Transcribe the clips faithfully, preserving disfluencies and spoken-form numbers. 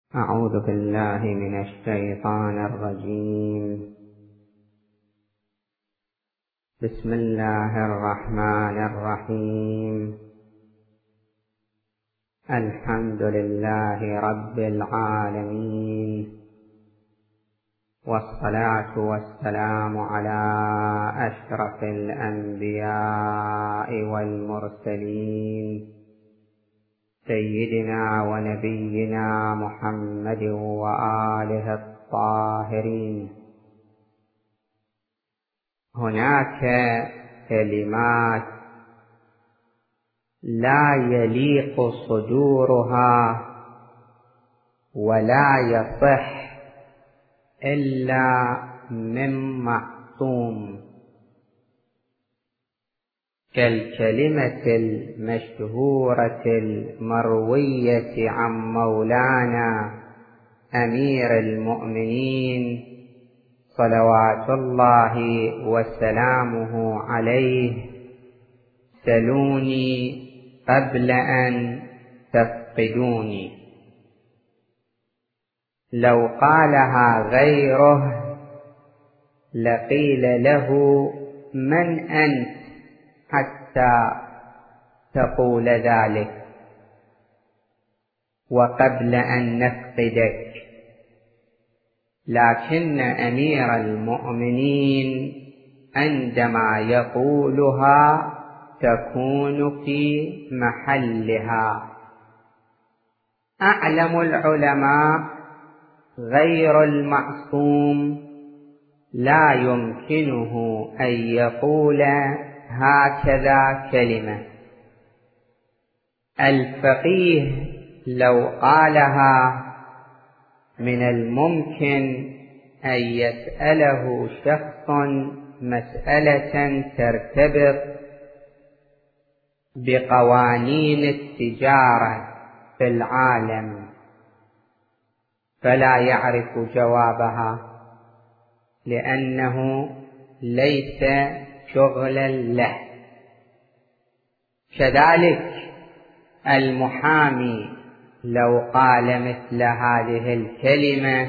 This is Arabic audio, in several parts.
أعوذ بالله من الشيطان الرجيم. بسم الله الرحمن الرحيم. الحمد لله رب العالمين، والصلاة والسلام على أشرف الأنبياء والمرسلين سيدنا ونبينا محمد وآله الطاهرين. هناك كلمات لا يليق صدورها ولا يصح إلا من معصوم، كالكلمة المشهورة المروية عن مولانا أمير المؤمنين صلوات الله وسلامه عليه: سلوني قبل أن تفقدوني. لو قالها غيره لقيل له: من أنت حتى تقول ذلك وقبل أن نفقدك؟ لكن أمير المؤمنين عندما يقولها تكون في محلها. أعلم العلماء غير المعصوم لا يمكنه أن يقول هكذا كلمة. الفقيه لو قالها من الممكن أن يسأله شخص مسألة ترتبط بقوانين التجارة في العالم فلا يعرف جوابها، لأنه ليس شغلا له. كذلك المحامي لو قال مثل هذه الكلمة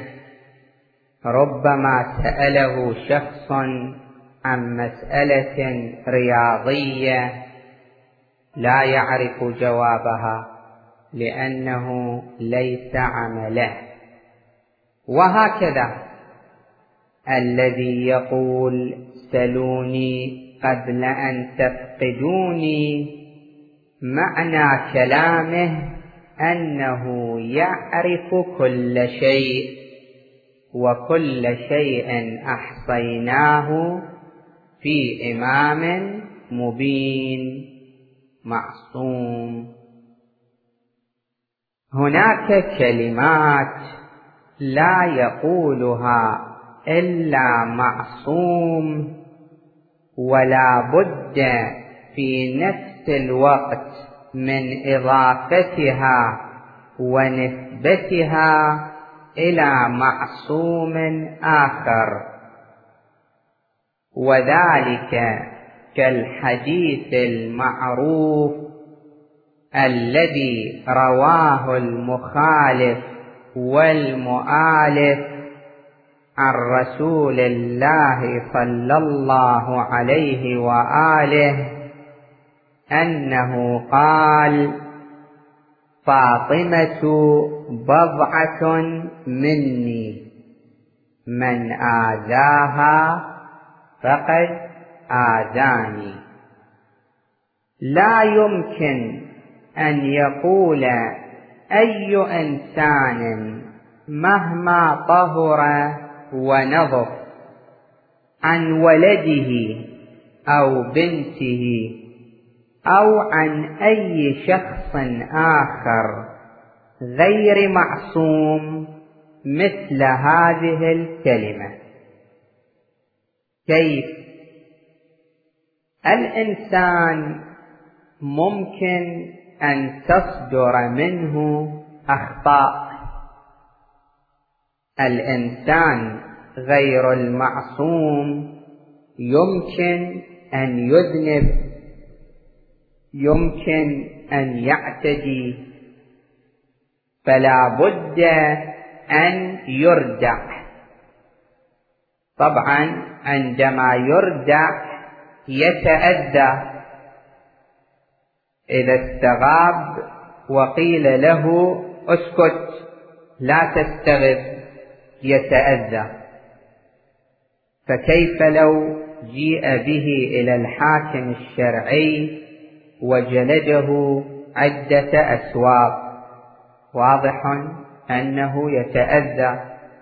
ربما سأله شخص عن مسألة رياضية لا يعرف جوابها لأنه ليس عمله. وهكذا الذي يقول سلوني قبل أن تفقدوني معنى كلامه أنه يعرف كل شيء، وكل شيء أحصيناه في إمام مبين معصوم. هناك كلمات لا يقولها إلا معصوم، ولا بد في نفس الوقت من إضافتها ونسبتها إلى معصوم آخر، وذلك كالحديث المعروف الذي رواه المخالف والمؤالف عن رسول الله صلى الله عليه وآله أنه قال: فاطمة بضعة مني، من آذاها فقد آذاني. لا يمكن أن يقول أي إنسان مهما طهر ونظف عن ولده أو بنته أو عن أي شخص آخر غير معصوم مثل هذه الكلمة. كيف؟ الإنسان ممكن أن تصدر منه أخطاء. الإنسان غير المعصوم يمكن أن يذنب، يمكن أن يعتدي، فلا بد أن يردع. طبعا عندما يردع يتأذى. إذا استغاب وقيل له اسكت لا تستغب يتأذى، فكيف لو جيء به إلى الحاكم الشرعي وجلده عدة أسواق؟ واضح أنه يتأذى.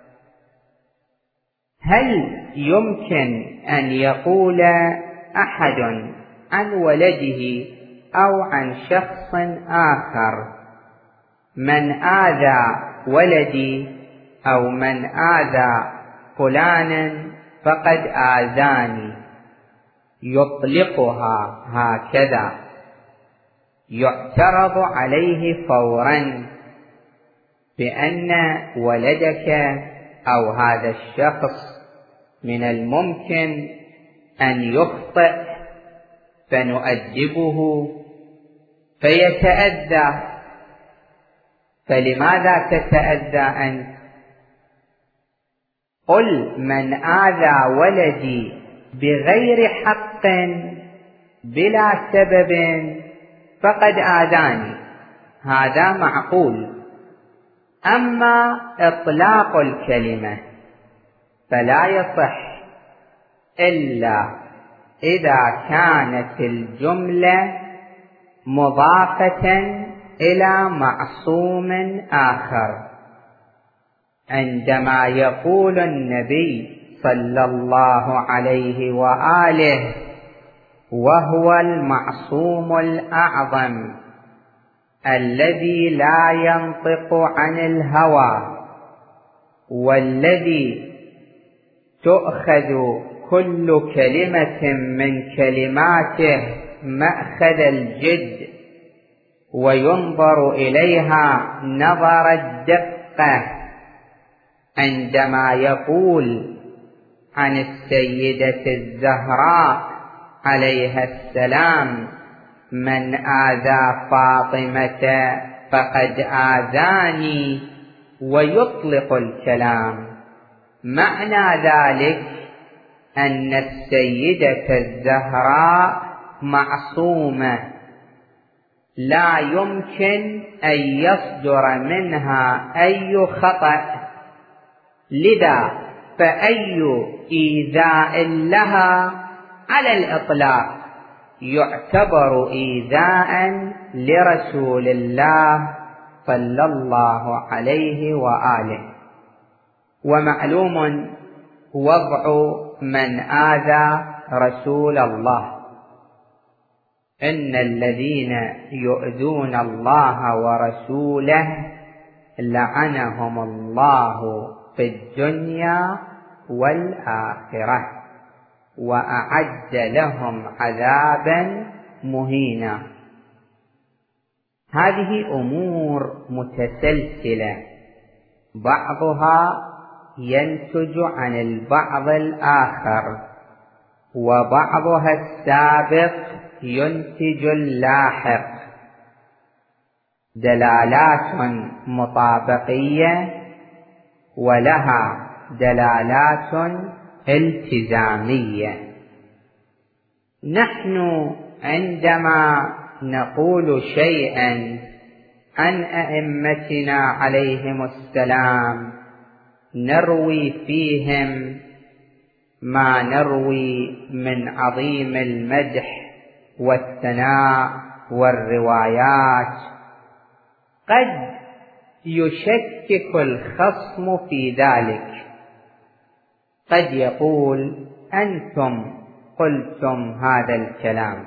هل يمكن أن يقول أحد عن ولده أو عن شخص آخر من آذى ولدي أو من آذى فلانا فقد آذاني، يطلقها هكذا؟ يعترض عليه فورا بأن ولدك أو هذا الشخص من الممكن أن يخطئ فنؤدبه فيتأذى. فلماذا تتأذى أنت؟ قل من آذى ولدي بغير حق بلا سبب فقد آذاني، هذا معقول. أما إطلاق الكلمة فلا يصح إلا إذا كانت الجملة مضافة إلى معصوم آخر. عندما يقول النبي صلى الله عليه وآله وهو المعصوم الأعظم الذي لا ينطق عن الهوى والذي تؤخذ كل كلمة من كلماته مأخذ الجد وينظر إليها نظر الدقة، عندما يقول عن السيدة الزهراء عليها السلام من آذى فاطمة فقد آذاني ويطلق الكلام، معنى ذلك أن السيدة الزهراء معصومة لا يمكن أن يصدر منها أي خطأ، لذا فأي إيذاء لها على الإطلاق يعتبر إيذاء لرسول الله صلى الله عليه وآله. ومعلوم وضع من آذى رسول الله، إن الذين يؤذون الله ورسوله لعنهم الله في الدنيا والآخرة وأعد لهم عذابا مهينا. هذه أمور متسلسلة بعضها ينتج عن البعض الآخر، وبعضها السابق ينتج اللاحق، دلالات مطابقية ولها دلالات التزامية. نحن عندما نقول شيئا عن أئمتنا عليهم السلام نروي فيهم ما نروي من عظيم المدح والثناء والروايات. قد يشكك الخصم في ذلك، قد يقول أنتم قلتم هذا الكلام.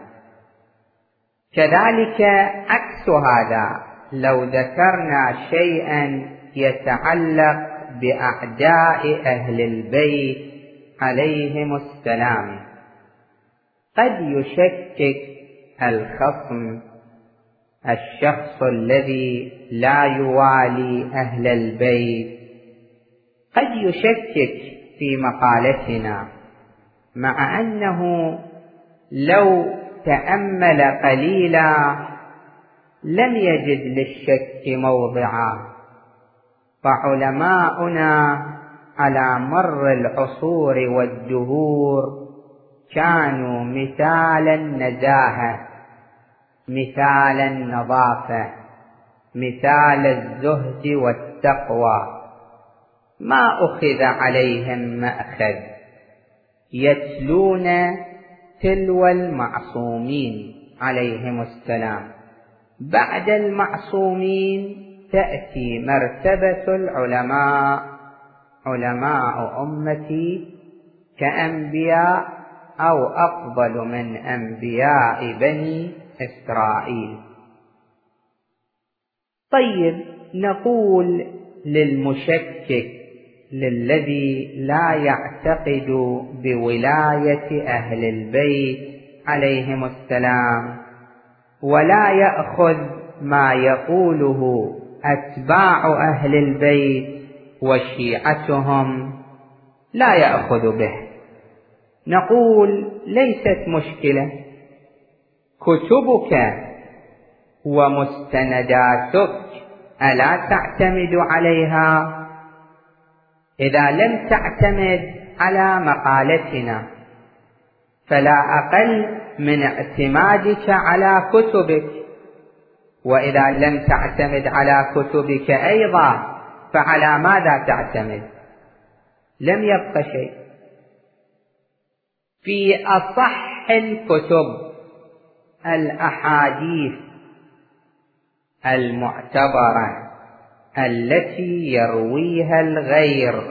كذلك عكس هذا، لو ذكرنا شيئا يتعلق بأعداء أهل البيت عليهم السلام قد يشكك الخصم الشخص الذي لا يوالي أهل البيت، قد يشكك في مقالتنا، مع أنه لو تأمل قليلا لم يجد للشك موضعا. فعلماؤنا على مر العصور والدهور كانوا مثال النزاهة، مثال النظافة، مثال الزهد والتقوى، ما أخذ عليهم مأخذ، يتلون تلو المعصومين عليهم السلام. بعد المعصومين تأتي مرتبة العلماء، علماء أمتي كأنبياء أو أفضل من أنبياء بني إسرائيل. طيب، نقول للمشكك، للذي لا يعتقد بولاية أهل البيت عليهم السلام ولا يأخذ ما يقوله أتباع أهل البيت وشيعتهم، لا يأخذ به، نقول ليست مشكلة، كتبك ومستنداتك ألا تعتمد عليها؟ إذا لم تعتمد على مقالتنا فلا أقل من اعتمادك على كتبك، وإذا لم تعتمد على كتبك أيضا فعلى ماذا تعتمد؟ لم يبق شيء. في أصح الكتب الأحاديث المعتبرة التي يرويها الغير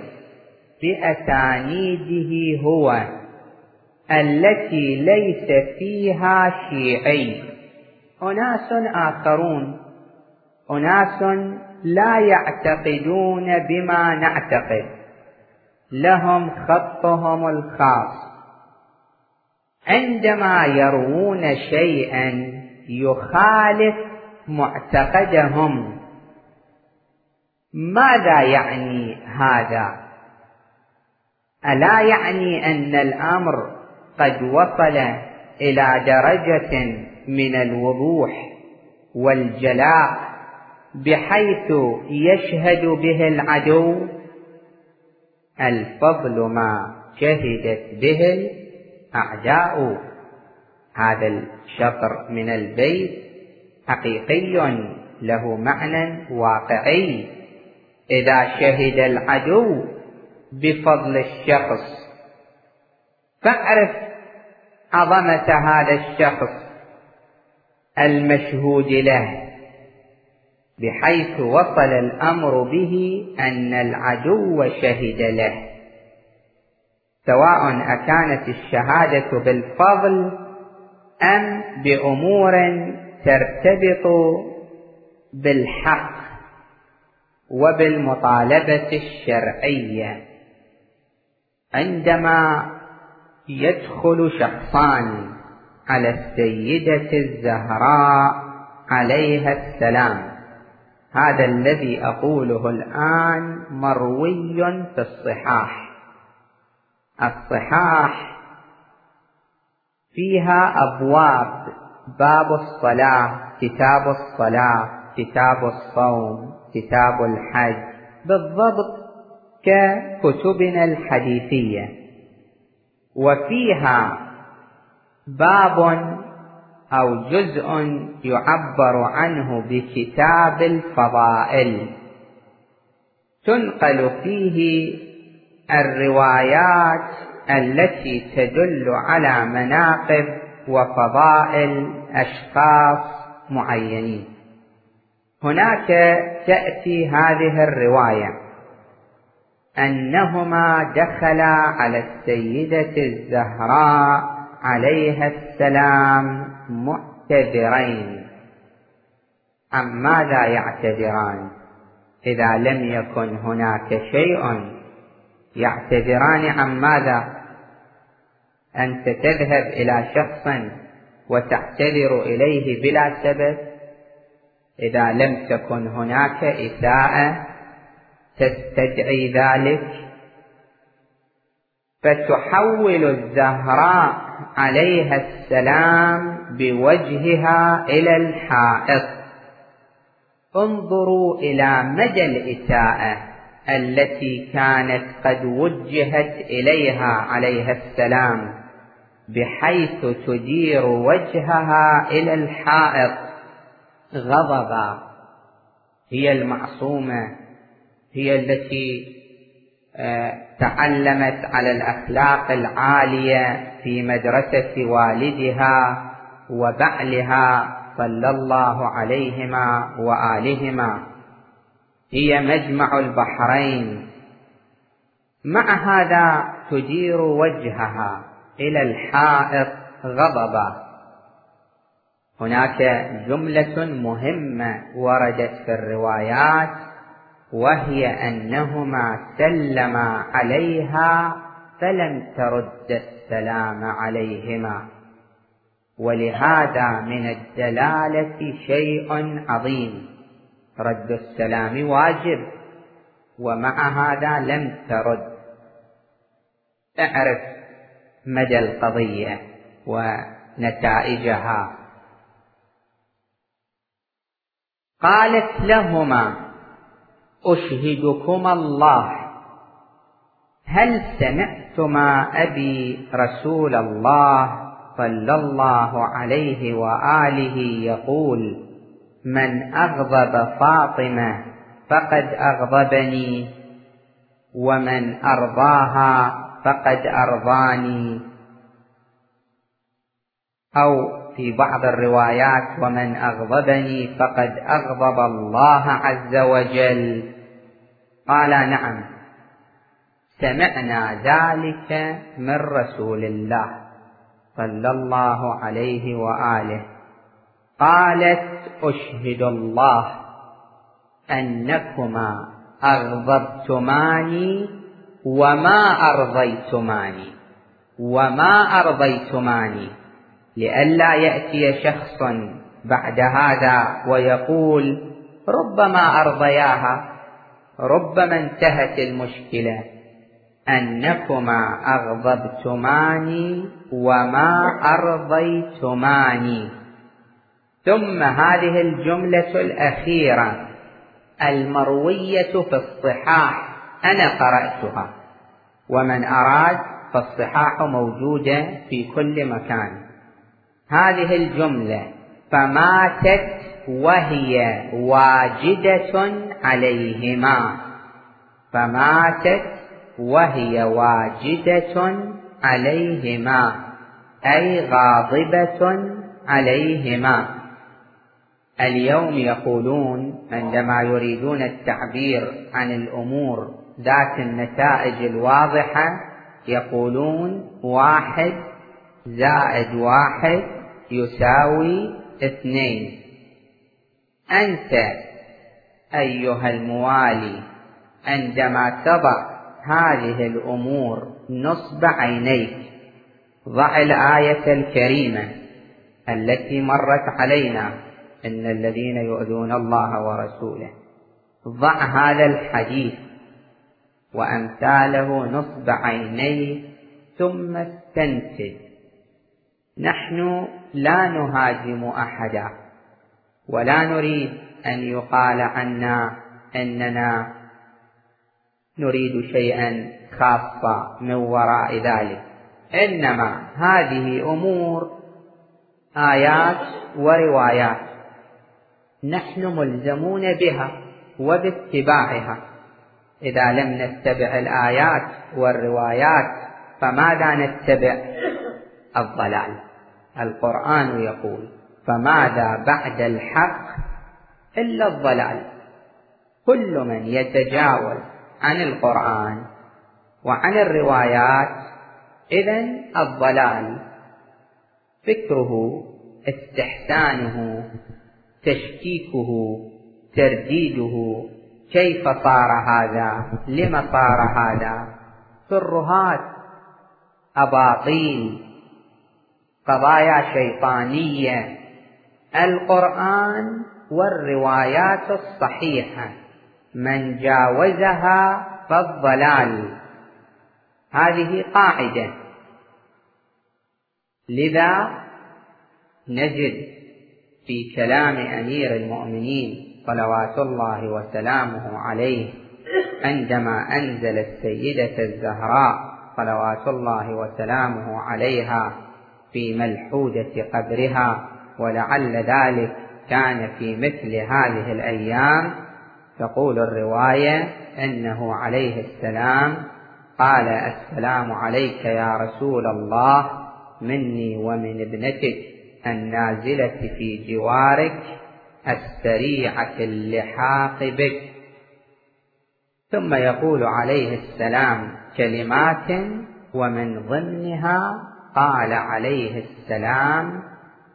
بأسانيده هو، التي ليس فيها شيعي، أناس آخرون، أناس لا يعتقدون بما نعتقد، لهم خطهم الخاص، عندما يروون شيئا يخالف معتقدهم ماذا يعني هذا؟ ألا يعني أن الأمر قد وصل إلى درجة من الوضوح والجلاء بحيث يشهد به العدو؟ الفضل ما شهدت به الأعداء. هذا الشطر من البيت حقيقي له معنى واقعي. إذا شهد العدو بفضل الشخص فاعرف عظمة هذا الشخص المشهود له، بحيث وصل الأمر به أن العدو شهد له، سواء أكانت الشهادة بالفضل أم بأمور ترتبط بالحق وبالمطالبة الشرعية. عندما يدخل شخصان على السيدة الزهراء عليها السلام، هذا الذي أقوله الآن مروي في الصحاح، الصحاح فيها أبواب، باب الصلاة، كتاب الصلاة، كتاب الصوم، كتاب الحج، بالضبط ككتبنا الحديثية، وفيها باب أو جزء يعبر عنه بكتاب الفضائل، تنقل فيه الروايات التي تدل على مناقب وفضائل أشخاص معينين. هناك تأتي هذه الرواية أنهما دخلا على السيدة الزهراء عليها السلام معتذرين. عن ماذا يعتذران؟ إذا لم يكن هناك شيء يعتذران عن ماذا؟ أنت تذهب إلى شخص وتعتذر إليه بلا سبب؟ إذا لم تكن هناك إساءة تستدعي ذلك، فتحول الزهراء عليها السلام بوجهها إلى الحائط، انظروا إلى مدى الإساءة التي كانت قد وجهت إليها عليه السلام، بحيث تدير وجهها إلى الحائط غضبا. هي المعصومة، هي التي تعلمت على الأخلاق العالية في مدرسة والدها وبعلها صلى الله عليهما وآلهما، هي مجمع البحرين. مع هذا تدير وجهها إلى الحائط غضبا. هناك جملة مهمة وردت في الروايات، وهي أنهما سلما عليها فلم ترد السلام عليهما، ولهذا من الدلالة شيء عظيم. رد السلام واجب، ومع هذا لم ترد. اعرف مدى القضية ونتائجها. قالت لهما: أشهدكما الله، هل سمعتما أبي رسول الله صلى الله عليه وآله يقول: من أغضب فاطمة فقد أغضبني، ومن أرضاها فقد أرضاني، أو في بعض الروايات: ومن أغضبني فقد أغضب الله عز وجل. قال: نعم، سمعنا ذلك من رسول الله صلى الله عليه وآله. قالت: أشهد الله أنكما أغضبتماني وما أرضيتماني وما أرضيتماني، لئلا يأتي شخص بعد هذا ويقول: ربما أرضياها، ربما انتهت المشكلة. أنكما أغضبتماني وما أرضيتماني. ثم هذه الجملة الأخيرة المروية في الصحاح، أنا قرأتها، ومن أراد فالصحاح موجودة في كل مكان. هذه الجملة: فماتت وهي واجدة عليهما، فماتت وهي واجدة عليهما، أي غاضبة عليهما. اليوم يقولون عندما يريدون التعبير عن الأمور ذات النتائج الواضحة، يقولون واحد زائد واحد يساوي اثنين. أنت أيها الموالي عندما تضع هذه الأمور نصب عينيك، ضع الآية الكريمة التي مرت علينا: إن الذين يؤذون الله ورسوله. ضع هذا الحديث وأمثاله نصب عينيك، ثم استنتج. نحن لا نهاجم أحدا، ولا نريد أن يقال عنا أننا نريد شيئا خاصا من وراء ذلك، إنما هذه أمور آيات وروايات نحن ملزمون بها وباتباعها. إذا لم نتبع الآيات والروايات فماذا نتبع؟ الضلال. القرآن يقول: فماذا بعد الحق إلا الضلال. كل من يتجاوز عن القرآن وعن الروايات إذن الضلال. فكره، استحسانه، تشكيكه، ترديده: كيف صار هذا؟ لم صار هذا؟ ترهات، أباطيل، قضايا شيطانية. القرآن والروايات الصحيحة من جاوزها فالضلال. هذه قاعدة. لذا نجد في كلام أمير المؤمنين صلوات الله وسلامه عليه عندما أنزل السيدة الزهراء صلوات الله وسلامه عليها في ملحودة قبرها، ولعل ذلك كان في مثل هذه الأيام. تقول الرواية أنه عليه السلام قال: السلام عليك يا رسول الله مني ومن ابنتك النازلة في جوارك السريعة اللحاق بك. ثم يقول عليه السلام كلمات ومن ضمنها قال عليه السلام: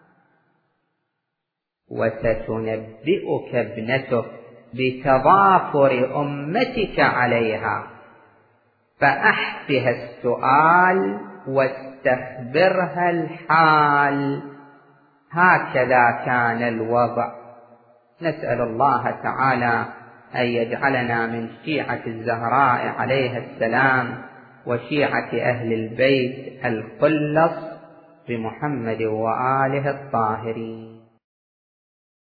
وستنبئك ابنتك بتضافر أمتك عليها فأحفها السؤال واستخبرها الحال. هكذا كان الوضع. نسأل الله تعالى أن يجعلنا من شيعة الزهراء عليها السلام وشيعة أهل البيت الخلص بمحمد وآله الطاهرين.